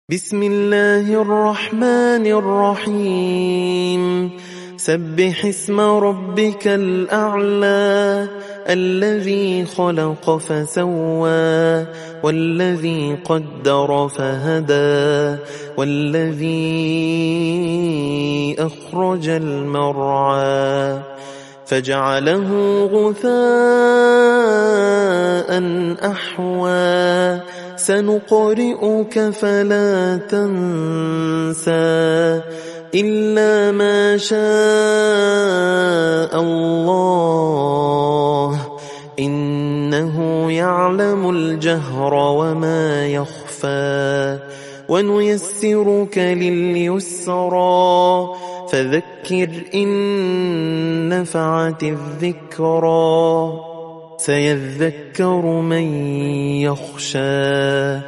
بسم الله الرحمن الرحيم سبح اسم ربك الأعلى الذي خلق فسوى والذي قدر فهدى والذي أخرج المرعى فجعله غثاء أحوى سنقرئك فلا تنسى إلا ما شاء الله إنه يعلم الجهر وما يخفى ونيسرك لليسرى فذكر إن نفعت الذكرى سيذكر من يخشى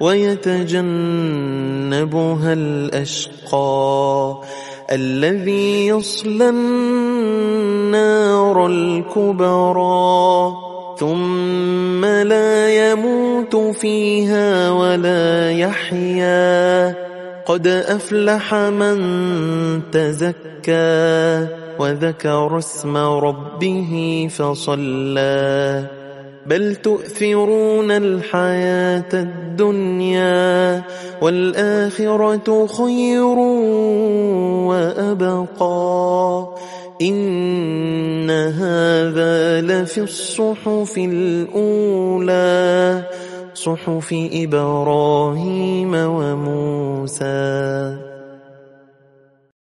ويتجنبها الأشقى الذي يصلى النار الكبرى ثم لا يموت فيها ولا يحيا قد أفلح من تزكى وذكر اسم ربه فصلى بل تؤثرون الحياة الدنيا والآخرة خير وأبقى إن هذا لفي الصحف الأولى صحف إبراهيم وموسى.